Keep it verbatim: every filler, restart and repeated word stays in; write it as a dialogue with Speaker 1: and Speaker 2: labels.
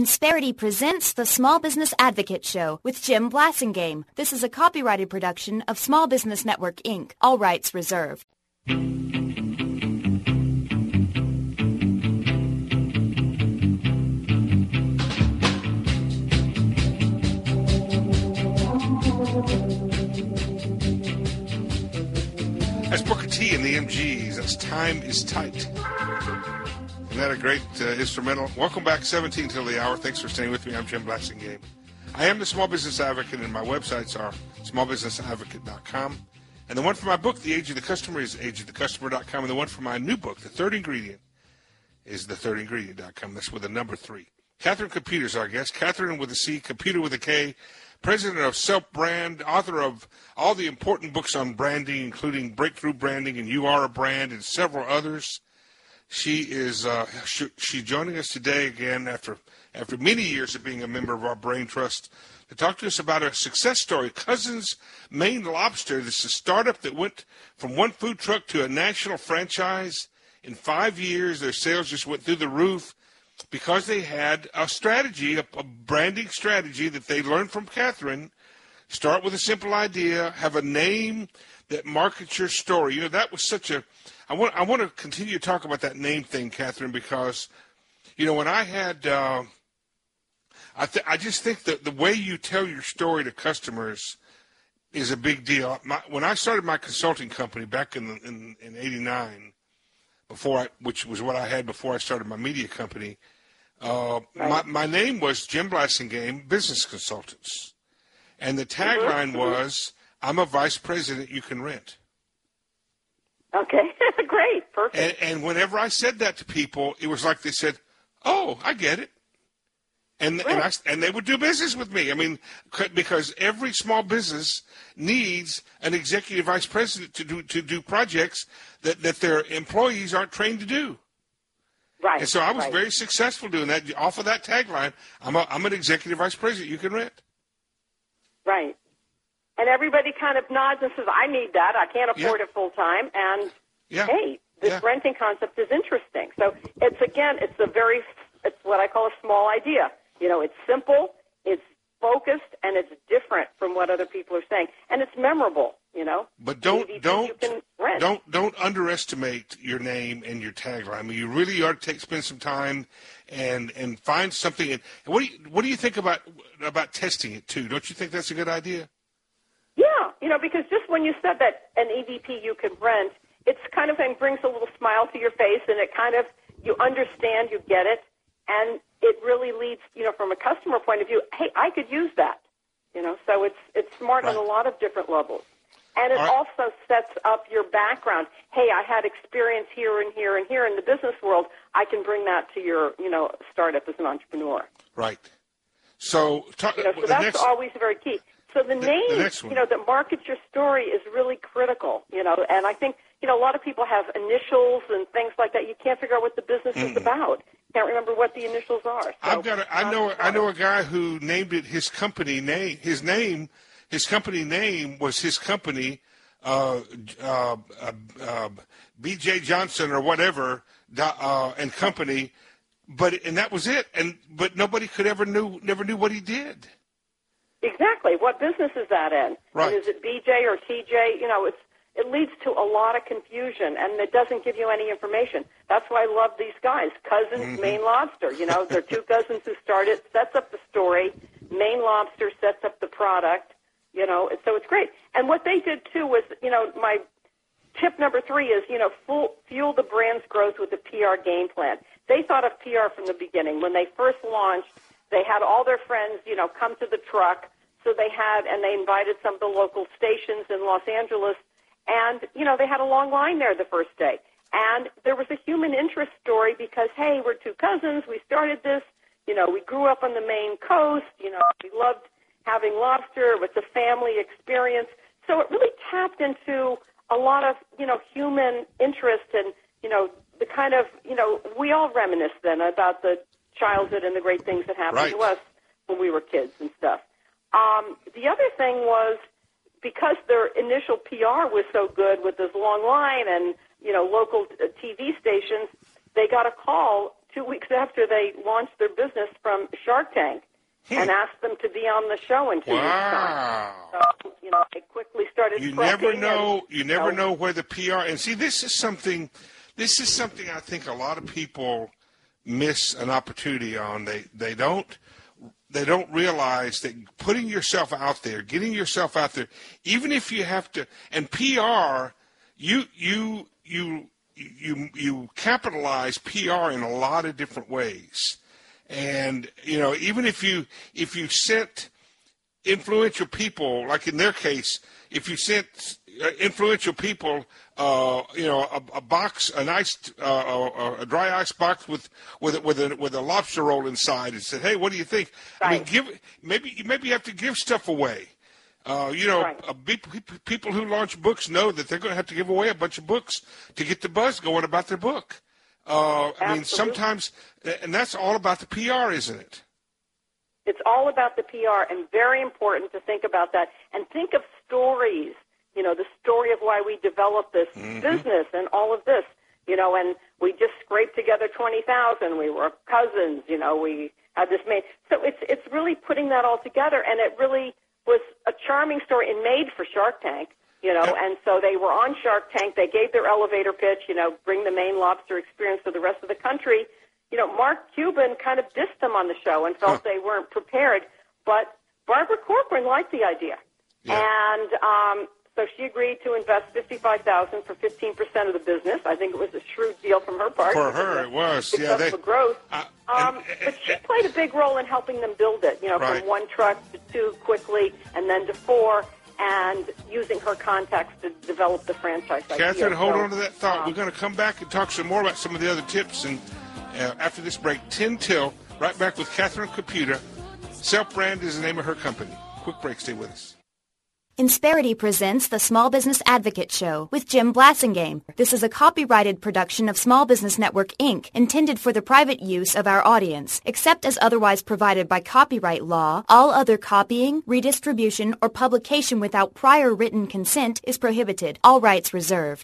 Speaker 1: Insperity presents the Small Business Advocate Show with Jim Blasingame. This is a copyrighted production of Small Business Network, Incorporated. All rights reserved.
Speaker 2: That's Booker T and the M Gs. That's Time is Tight. Isn't that a great uh, instrumental? Welcome back, seventeen till the hour. Thanks for staying with me. I'm Jim Blasingame. I am the Small Business Advocate, and my websites are small business advocate dot com. And the one for my book, The Age of the Customer, is age of the customer dot com. And the one for my new book, The Third Ingredient, is the third ingredient dot com. That's with the number three. Catherine Computer is our guest. Catherine with a C, Computer with a K, president of Self Brand, author of all the important books on branding, including Breakthrough Branding and You Are a Brand, and several others. She is uh, she, she's joining us today again after after many years of being a member of our Brain Trust to talk to us about a success story. Cousins Maine Lobster. This is a startup that went from one food truck to a national franchise. In five years, their sales just went through the roof because they had a strategy, a, a branding strategy that they learned from Catherine. Start with a simple idea, have a name that markets your story. You know, that was such a I want I want to continue to talk about that name thing, Catherine, because, you know, when I had, uh, I th- I just think that the way you tell your story to customers is a big deal. My, when I started my consulting company back in in, in eighty-nine, before I, which was what I had before I started my media company, uh, right. my my name was Jim Blasingame Business Consultants, and the tagline mm-hmm. was, "I'm a vice president you can rent."
Speaker 3: Okay, great, perfect.
Speaker 2: And, and whenever I said that to people, it was like they said, "Oh, I get it," and right. and, I, and they would do business with me. I mean, because every small business needs an executive vice president to do to do projects that, that their employees aren't trained to do.
Speaker 3: Right.
Speaker 2: And so I was
Speaker 3: right.
Speaker 2: very successful doing that. Off of that tagline, I'm a, I'm an executive vice president you can rent.
Speaker 3: Right. And everybody kind of nods and says, I need that. I can't afford
Speaker 2: yeah.
Speaker 3: it full time. And,
Speaker 2: yeah.
Speaker 3: hey, this
Speaker 2: yeah.
Speaker 3: renting concept is interesting. So it's, again, it's a very, it's what I call a small idea. You know, it's simple, it's focused, and it's different from what other people are saying. And it's memorable, you know.
Speaker 2: But don't,
Speaker 3: E V P
Speaker 2: don't,
Speaker 3: you can rent.
Speaker 2: don't, don't underestimate your name and your tagline. I mean, you really ought to take, spend some time and, and find something. And what do you, what do you think about, about testing it, too? Don't you think that's a good idea?
Speaker 3: Yeah, you know, because just when you said that an E V P you could rent, it's kind of thing brings a little smile to your face, and it kind of, you understand, you get it, and it really leads, you know, from a customer point of view, hey, I could use that, you know, so it's it's smart right. on a lot of different levels. And it right. also sets up your background. Hey, I had experience here and here and here in the business world. I can bring that to your, you know, startup as an entrepreneur.
Speaker 2: Right. So, talk,
Speaker 3: you know, so
Speaker 2: the
Speaker 3: that's
Speaker 2: next...
Speaker 3: always very key. So the, the name,
Speaker 2: the
Speaker 3: you know, that markets your story is really critical, you know, and I think, you know, a lot of people have initials and things like that. You can't figure out what the business mm. is about. Can't remember what the initials are. So
Speaker 2: I've got a, I know I know a guy who named it his company name. His name, his company name was his company, uh, uh, uh, uh, B J Johnson or whatever, uh, and company, but and that was it. And but nobody could ever knew never knew what he did.
Speaker 3: Exactly. What business is that in?
Speaker 2: Right.
Speaker 3: And is it B J or T J? You know, it's it leads to a lot of confusion, and it doesn't give you any information. That's why I love these guys. Cousins, mm-hmm. Maine Lobster. You know, they're two cousins who started, sets up the story. Maine Lobster sets up the product. You know, so it's great. And what they did, too, was, you know, my tip number three is, you know, full, fuel the brand's growth with a P R game plan. They thought of P R from the beginning. When they first launched, they had all their friends, you know, come to the truck. So they had, and they invited some of the local stations in Los Angeles, and, you know, they had a long line there the first day. And there was a human interest story because, hey, we're two cousins, we started this, you know, we grew up on the Maine coast, you know, we loved having lobster, it was a family experience. So it really tapped into a lot of, you know, human interest and, you know, the kind of, you know, we all reminisce then about the childhood and the great things that happened
Speaker 2: right.
Speaker 3: to us when we were kids and stuff. Um, the other thing was because their initial P R was so good with this long line and, you know, local T V stations, they got a call two weeks after they launched their business from Shark Tank hmm. and asked them to be on the show in two
Speaker 2: wow.
Speaker 3: weeks' time. So, you know, they quickly started
Speaker 2: You
Speaker 3: prepping
Speaker 2: never know.
Speaker 3: And,
Speaker 2: you never
Speaker 3: you know,
Speaker 2: know where the P R. And see, this is something. This is something I think a lot of people miss an opportunity on. They they don't. They don't realize that putting yourself out there, getting yourself out there, even if you have to, and P R, you you you you you capitalize P R in a lot of different ways, and you know even if you if you sent influential people, like in their case, if you sent influential people, uh, you know, a, a box, a nice, uh, a, a dry ice box with with a, with a with a lobster roll inside, and said, "Hey, what do you think?"
Speaker 3: Right.
Speaker 2: I mean, give maybe maybe you have to give stuff away. Uh, you know,
Speaker 3: right.
Speaker 2: a big, people who launch books know that they're going to have to give away a bunch of books to get the buzz going about their book. Uh, I mean, sometimes, and that's all about the P R, isn't it?
Speaker 3: It's all about the P R, and very important to think about that. And think of stories, you know, the story of why we developed this mm-hmm. business and all of this, you know, and we just scraped together twenty thousand. We were cousins, you know, we had this made. So it's it's really putting that all together, and it really was a charming story and made for Shark Tank, you know, and so they were on Shark Tank. They gave their elevator pitch, you know, bring the Maine lobster experience to the rest of the country. You know, Mark Cuban kind of dissed them on the show and felt huh. they weren't prepared, but Barbara Corcoran liked the idea. Yeah. And um, so she agreed to invest fifty-five thousand dollars for fifteen percent of the business. I think it was a shrewd deal from her part.
Speaker 2: For her, it was. Yeah, they,
Speaker 3: growth.
Speaker 2: Uh,
Speaker 3: um,
Speaker 2: and,
Speaker 3: but she played a big role in helping them build it, you know,
Speaker 2: right.
Speaker 3: from one truck to two quickly and then to four, and using her contacts to develop the franchise idea.
Speaker 2: Catherine, hold
Speaker 3: so,
Speaker 2: on to that thought.
Speaker 3: Um,
Speaker 2: We're going to come back and talk some more about some of the other tips. And uh, after this break, ten till, right back with Catherine Caputa. Self-Brand is the name of her company. Quick break. Stay with us.
Speaker 1: Insperity presents the Small Business Advocate Show with Jim Blasingame. This is a copyrighted production of Small Business Network, Incorporated, intended for the private use of our audience. Except as otherwise provided by copyright law, all other copying, redistribution, or publication without prior written consent is prohibited. All rights reserved.